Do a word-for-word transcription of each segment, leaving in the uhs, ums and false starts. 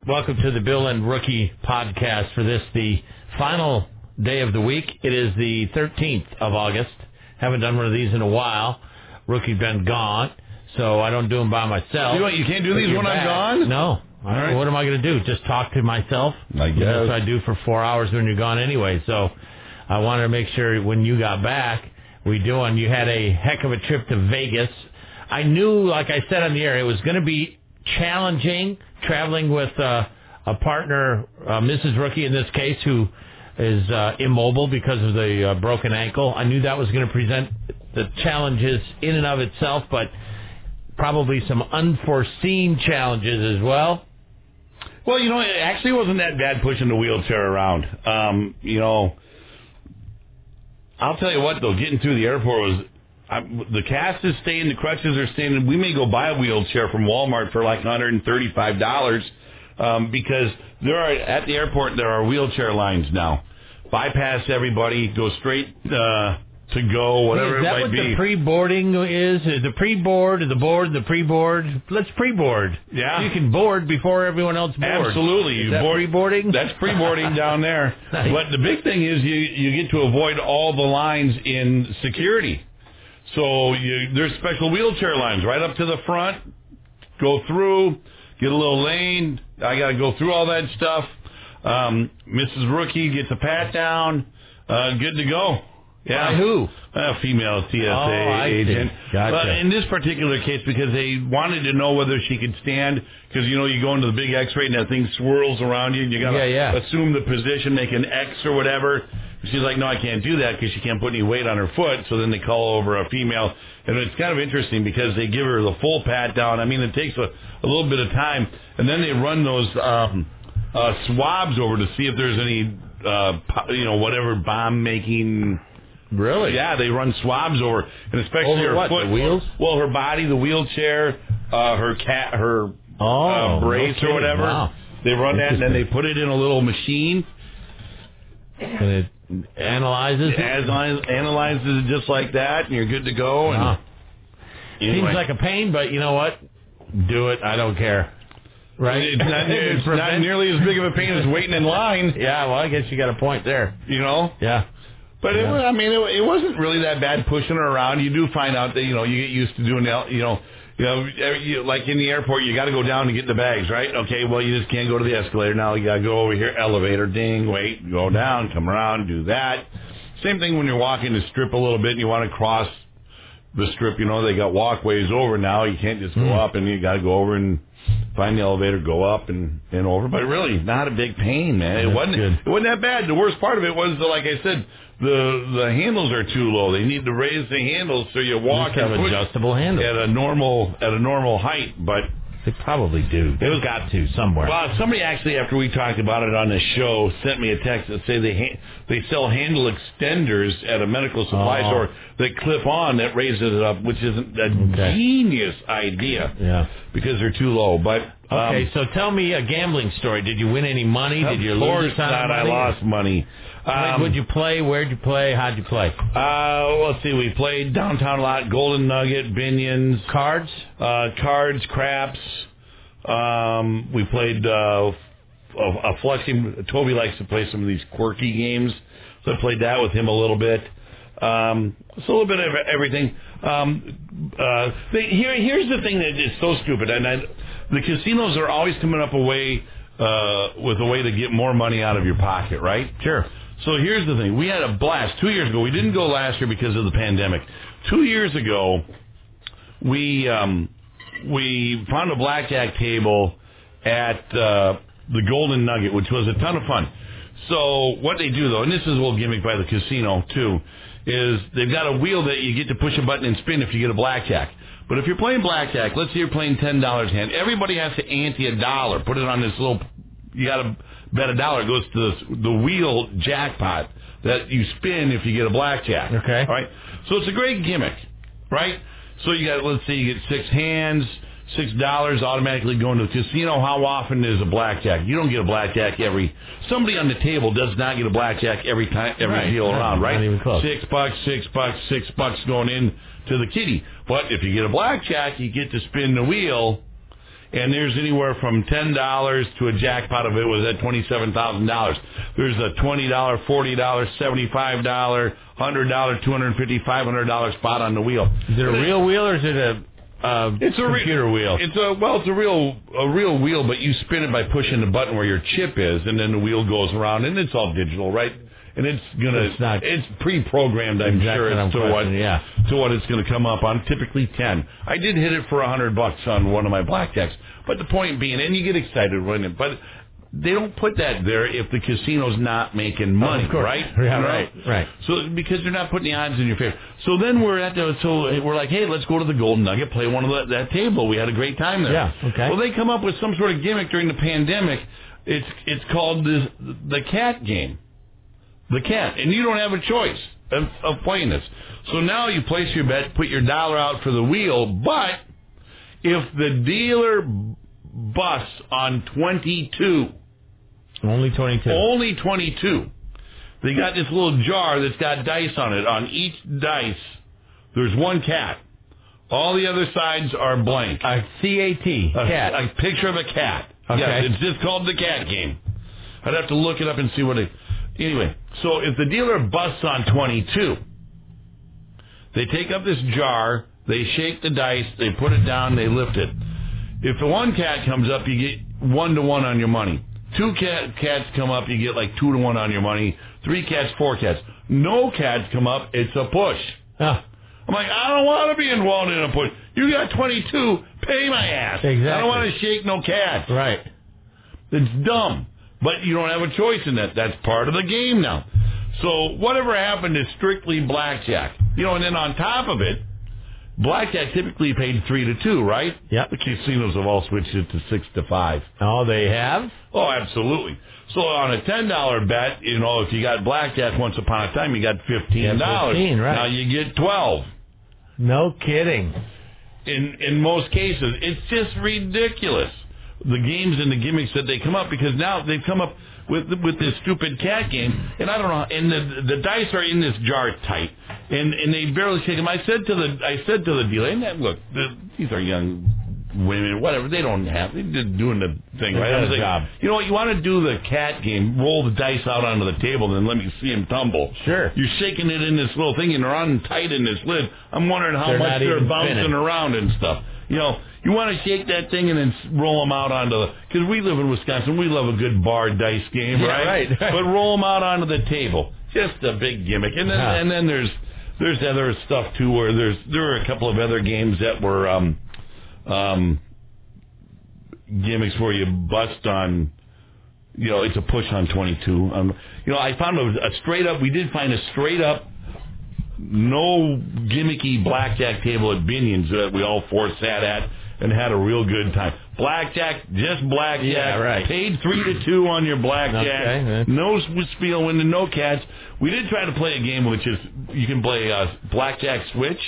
Welcome to the Bill and Rookie podcast for this, the final day of the week. It is the thirteenth of August. Haven't done one of these in a while. Rookie's been gone, so I don't do them by myself. You, know, you can't do these when back. I'm gone? No. All right. What am I going to do? Just talk to myself? I guess. That's what I do for four hours when you're gone anyway. So I wanted to make sure when you got back, we do one. You had a heck of a trip to Vegas. I knew, like I said on the air, it was going to be challenging traveling with uh, a partner, uh, Missus Rookie in this case, who is uh, immobile because of the uh, broken ankle. I knew that was going to present the challenges in and of itself, but probably some unforeseen challenges as well. Well, you know, it actually wasn't that bad pushing the wheelchair around. Um, you know, I'll tell you what, though, getting through the airport was... I, the cast is staying, the crutches are staying. We may go buy a wheelchair from Walmart for like one hundred thirty-five dollars um, because there are at the airport there are wheelchair lines now. Bypass everybody, go straight uh, to go, whatever is that it might what be. The pre-boarding is? Is the pre-board, the board, the pre-board? Let's pre-board. Yeah, you can board before everyone else boards. Absolutely, is you that board, pre-boarding? That's pre-boarding down there. Nice. But the big thing is you you get to avoid all the lines in security. So you, there's special wheelchair lines right up to the front. Go through, get a little lane. I got to go through all that stuff. Um, Missus Rookie gets a pat down. Uh, good to go. Yeah. By who? A female T S A oh, I agent. See. Gotcha. But in this particular case, because they wanted to know whether she could stand, because, you know, you go into the big X-ray and that thing swirls around you, and you got to yeah, yeah. assume the position, make an X or whatever. She's like, no, I can't do that because she can't put any weight on her foot. So then they call over a female. And it's kind of interesting because they give her the full pat down. I mean, it takes a, a little bit of time. And then they run those um, uh, swabs over to see if there's any, uh, you know, whatever bomb making. Really? Yeah, they run swabs over. And especially over her what, foot. The wheels? Well, her body, the wheelchair, uh, her cat, her oh, uh, brace okay. or whatever. Wow. They run that and then they put it in a little machine. And it analyzes it? Analyzes, analyzes it just like that, and you're good to go. And wow. anyway. Seems like a pain, but you know what? Do it. I don't care. Right? It's, not, it's not nearly as big of a pain as waiting in line. Yeah, well, I guess you got a point there. You know? Yeah. But yeah. it, I mean, it, it wasn't really that bad pushing her around. You do find out that, you know, you get used to doing, you know, You know, you, like in the airport, you got to go down to get the bags, right? Okay, well, you just can't go to the escalator now. You got to go over here, elevator, ding, wait, go down, come around, do that. Same thing when you're walking the strip a little bit and you want to cross the strip. You know, they got walkways over now. You can't just go mm. up, and you got to go over and find the elevator, go up and, and over. But really, not a big pain, man. It That's wasn't. Good. It wasn't that bad. The worst part of it was, the, like I said, the the handles are too low. They need to raise the handles so you walk you and have push adjustable handles at a normal at a normal height. But they probably do. They've got to somewhere. Well, somebody actually, after we talked about it on the show, sent me a text that say they ha- they sell handle extenders at a medical supply oh. store that clip on that raises it up, which is a okay. genius idea. Yeah, because they're too low. But um, okay, so tell me a gambling story. Did you win any money? Did you lose some money? I lost money. Um, Would you play? Where'd you play? How'd you play? Uh, let's see. We played downtown a lot. Golden Nugget, Binions, cards, uh, cards, craps. Um, we played uh, a, a Flushing. Toby likes to play some of these quirky games, so I played that with him a little bit. Um, it's a little bit of everything. Um, uh, they, here, here's the thing that is so stupid, and I, the casinos are always coming up a way uh, with a way to get more money out of your pocket, right? Sure. So here's the thing. We had a blast two years ago. We didn't go last year because of the pandemic. Two years ago, we um, we found a blackjack table at uh, the Golden Nugget, which was a ton of fun. So what they do, though, and this is a little gimmick by the casino, too, is they've got a wheel that you get to push a button and spin if you get a blackjack. But if you're playing blackjack, let's say you're playing ten dollars hand, everybody has to ante a dollar, put it on this little, you got to bet a dollar. It goes to the, the wheel jackpot that you spin if you get a blackjack. Okay. All right? So it's a great gimmick, right? So you got, let's say you get six hands, six dollars automatically going to the casino. How often is a blackjack? You don't get a blackjack every, somebody on the table does not get a blackjack every time, every right. deal around, right? Not even close. Six bucks, six bucks, six bucks going in to the kitty. But if you get a blackjack, you get to spin the wheel. And there's anywhere from ten dollars to a jackpot of it was at twenty-seven thousand dollars. There's a twenty dollars, forty dollars, seventy-five dollars, one hundred dollars, two hundred fifty dollars, five hundred dollars spot on the wheel. Is it a real wheel or is it a uh, it's a computer re- wheel? It's a well, it's a real a real wheel, but you spin it by pushing the button where your chip is, and then the wheel goes around, and it's all digital, right? And it's gonna it's, not it's pre-programmed, I'm exactly sure, as to what yeah. to what it's gonna come up on. Typically ten. I did hit it for a hundred bucks on one of my blackjacks, but the point being, and you get excited when it, but they don't put that there if the casino's not making money, oh, of course. right? Yeah, you know? right, right. So because they're not putting the odds in your favor. So then we're at the so we're like, hey, let's go to the Golden Nugget, play one of the, that table. We had a great time there. Yeah, okay. Well, they come up with some sort of gimmick during the pandemic. It's it's called this, the cat game. The cat, and you don't have a choice of, of playing this. So now you place your bet, put your dollar out for the wheel, but if the dealer busts on twenty-two, only twenty-two, only twenty-two, they got this little jar that's got dice on it. On each dice, there's one cat. All the other sides are blank. A C A T, a, cat. A picture of a cat. Okay. Yes, it's just called the cat game. I'd have to look it up and see what it... Anyway, so if the dealer busts on twenty-two, they take up this jar, they shake the dice, they put it down, they lift it. If the one cat comes up, you get one to one on your money. Two cat, cats come up, you get like two to one on your money. Three cats, four cats. No cats come up, it's a push. Huh. I'm like, I don't want to be involved in a push. You got twenty-two, pay my ass. Exactly. I don't want to shake no cats. Right. It's dumb. But you don't have a choice in that. That's part of the game now. So whatever happened is strictly blackjack. You know, and then on top of it, blackjack typically paid three to two, right? Yep. The casinos have all switched it to six to five. Oh, they have? Oh, absolutely. So on a ten dollar bet, you know, if you got blackjack once upon a time, you got fifteen dollars. Yeah, fifteen, right. Now you get twelve. No kidding. In in most cases, it's just ridiculous. The games and the gimmicks that they come up, because now they've come up with with this stupid cat game, and I don't know, and the the dice are in this jar tight, and and they barely shake them. I said to the I said to the dealer, and look, the, these are young women, whatever, they don't have, they're just doing the thing, right? I was like, job. You know what, you want to do the cat game, roll the dice out onto the table, and let me see them tumble. Sure. You're shaking it in this little thing, and they're on tight in this lid. I'm wondering how They're much not they're even bouncing spinning. around and stuff. You know, you want to shake that thing and then roll them out onto the, because we live in Wisconsin, we love a good bar dice game, Yeah, right? right, right. But roll them out onto the table. Just a big gimmick. And then, Huh. and then there's, there's other stuff too, where there's, there are a couple of other games that were, um, um, gimmicks where you bust on, you know, it's a push on twenty-two. Um, you know, I found a, a straight up, we did find a straight up, no gimmicky blackjack table at Binion's that we all four sat at and had a real good time. Blackjack, just blackjack. Yeah, right. Paid three to two on your blackjack. Okay, no spiel winning, no cats. We did try to play a game which is, you can play a blackjack switch,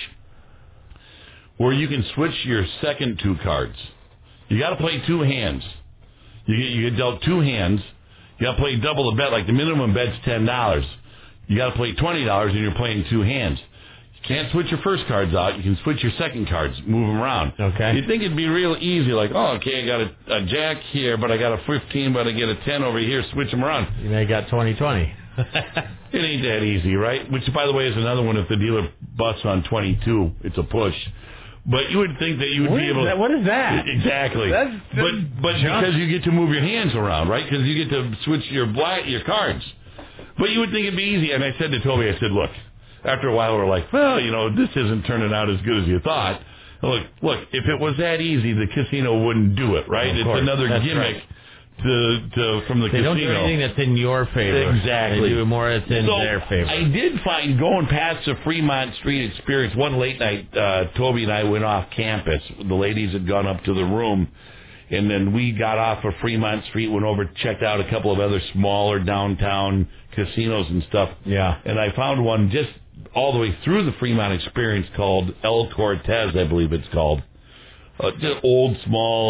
where you can switch your second two cards. You got to play two hands. You get, you get dealt two hands. You got to play double the bet. Like the minimum bet's ten dollars. You got to play twenty dollars, and you're playing two hands. You can't switch your first cards out. You can switch your second cards, move them around. Okay. You'd think it'd be real easy, like, oh, okay, I got a, a jack here, but I got a fifteen, but I get a ten over here. Switch them around. You may got twenty twenty. It ain't that easy, right? Which, by the way, is another one. If the dealer busts on twenty-two, it's a push. But you would think that you would What be is able to... that? What is that? Exactly. That's, that's but but junk. because you get to move your hands around, right? Because you get to switch your black, your cards. But you would think it'd be easy. And I said to Toby, I said, look, after a while we're like, well, you know, this isn't turning out as good as you thought. Look, look, if it was that easy, the casino wouldn't do it, right? Of It's course. another That's gimmick right. to, to from the They casino. don't do anything that's in your favor. Exactly. They do more that's in so their favor. I did find, going past the Fremont Street experience, one late night, uh, Toby and I went off campus. The ladies had gone up to the room, and then we got off of Fremont Street, went over, checked out a couple of other smaller downtown casinos and stuff. Yeah. And I found one just all the way through the Fremont experience called El Cortez, I believe it's called. Uh, just old, small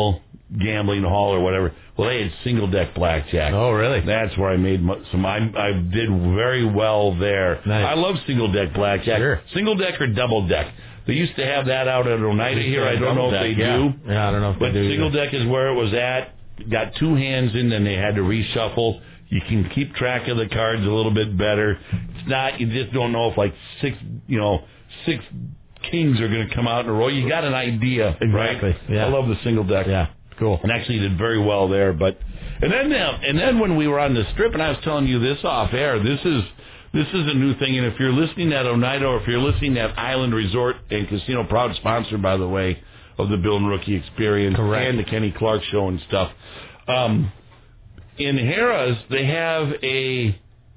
gambling hall or whatever. Well, they had single deck blackjack. Oh, really? That's where I made my, some. I I did very well there. Nice. I love single deck blackjack. Sure. Single deck or double deck. They used to have that out at Oneida here. I don't know if they yeah. do. Yeah, I don't know if but they do. Single either. deck is where it was at. Got two hands in, then they had to reshuffle. You can keep track of the cards a little bit better. It's not. You just don't know if like six, you know, six kings are going to come out in a row. You got an idea, Exactly. right? Yeah. I love the single deck. Yeah. Cool. And actually did very well there. But and then uh, and then when we were on the strip, and I was telling you this off air, this is this is a new thing. And if you're listening at Oneida or if you're listening at Island Resort and Casino, proud sponsor, by the way, of the Bill and Rookie Experience. Correct. And the Kenny Clark Show and stuff. Um, in Harrah's, they have a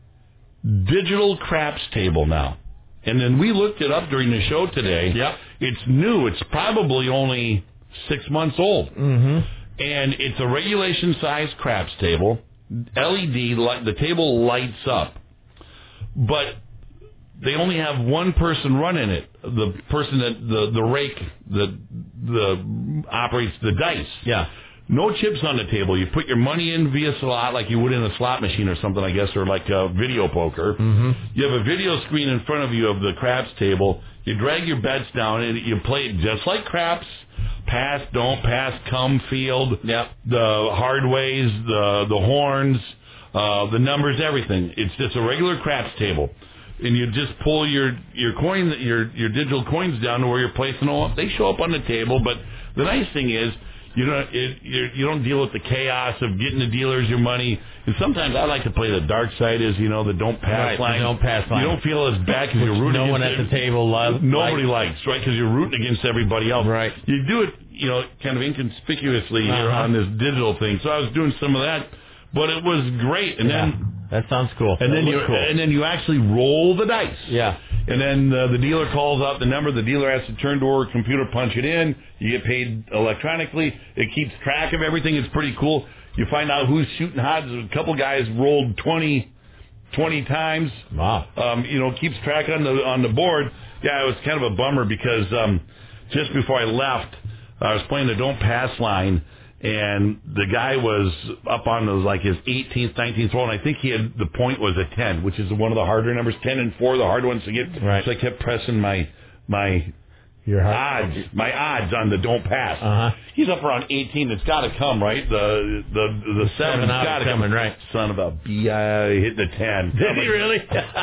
digital craps table now. And then we looked it up during the show today. Yep. It's new. It's probably only six months old. Mm-hmm. And it's a regulation size craps table. L E D, li- the table lights up. But they only have one person running it. The person that, the, the rake that the operates the dice. Yeah. No chips on the table. You put your money in via slot like you would in a slot machine or something, I guess, or like a video poker. Mm-hmm. You have a video screen in front of you of the craps table. You drag your bets down and you play it just like craps. Pass, don't pass, come, field. Yep. The hard ways, the the horns, uh, the numbers, everything. It's just a regular craps table. And you just pull your your coin, your your digital coins down to where you're placing them up. They show up on the table, but the nice thing is you don't it, you you don't deal with the chaos of getting the dealers your money. And sometimes I like to play the dark side, is you know the don't pass Right, line. the don't pass line. You don't feel as bad because you're rooting. No one against at the table loves. Nobody like, likes, right? Because you're rooting against everybody else. Right. You do it, you know, kind of inconspicuously here Uh-huh. on this digital thing. So I was doing some of that, but it was great. And yeah. then That sounds cool. and that then you looks cool. and then you actually roll the dice. Yeah. And then uh, the dealer calls out the number. The dealer has to turn to her computer, punch it in. You get paid electronically. It keeps track of everything. It's pretty cool. You find out who's shooting odds. A couple guys rolled twenty, twenty times. Wow. Um, you know, keeps track on the on the board. Yeah, it was kind of a bummer because um, just before I left, I was playing the don't pass line. And the guy was up on those, like his eighteenth, nineteenth roll, and I think he had, the point was a ten, which is one of the harder numbers. ten and four, the hard ones to get. Right. So I kept pressing my my Your heart. odds, my odds on the don't pass. Uh-huh. He's up around eighteen. It's got to come, right? The the the seven Seven got to out come. coming, right. Son of a b, I hit the ten. Did he really?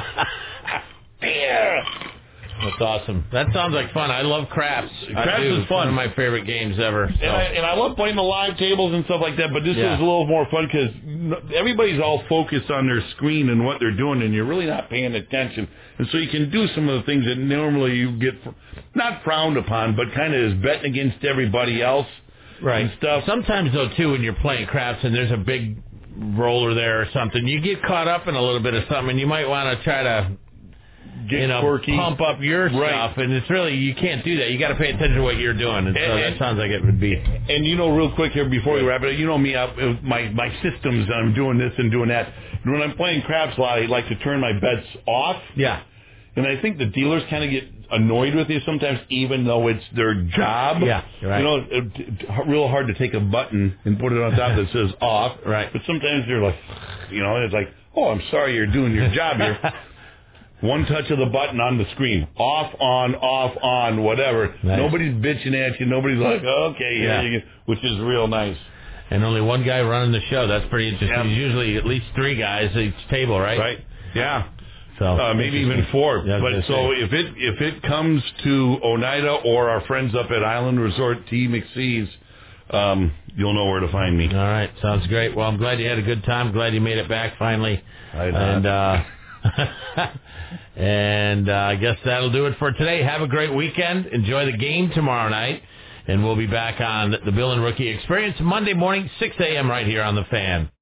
Yeah. That's awesome. That sounds like fun. I love craps. I Craps do. is It's fun. one of my favorite games ever. So. And I, and I love playing the live tables and stuff like that, but this Yeah. is a little more fun because everybody's all focused on their screen and what they're doing, and you're really not paying attention. And so you can do some of the things that normally you get, not frowned upon, but kind of is betting against everybody else right. and stuff. Sometimes, though, too, when you're playing craps and there's a big roller there or something, you get caught up in a little bit of something, and you might want to try to Get you know, quirky. pump up your Right. stuff, and it's really, you can't do that. You got to pay attention to what you're doing, and, so And- that sounds like it would be. And you know, real quick here before we wrap it up, you know me, I, my my systems, I'm doing this and doing that. And when I'm playing craps a lot, I like to turn my bets off. Yeah. And I think the dealers kind of get annoyed with you sometimes, even though it's their job. Yeah, right. You know, it, it, real hard to take a button and put it on top that says off. Right. But sometimes they're like, you know, it's like, oh, I'm sorry, you're doing your job here. One touch of the button on the screen. Off, on, off, on, whatever. Nice. Nobody's bitching at you. Nobody's like, okay, yeah, Yeah. you can, which is real nice. And only one guy running the show. That's pretty interesting. Yeah. Usually at least three guys at each table, right? Right? Yeah. So Uh, maybe even four. Yeah, I was but gonna so say. if it if it comes to Oneida or our friends up at Island Resort, T. McSee's, um, you'll know where to find me. All right. Sounds great. Well, I'm glad you had a good time. Glad you made it back finally. I did and not. uh, and uh, I guess that'll do it for today. Have a great weekend. Enjoy the game tomorrow night. And we'll be back on the Bill and Rookie Experience Monday morning, six a.m. right here on The Fan.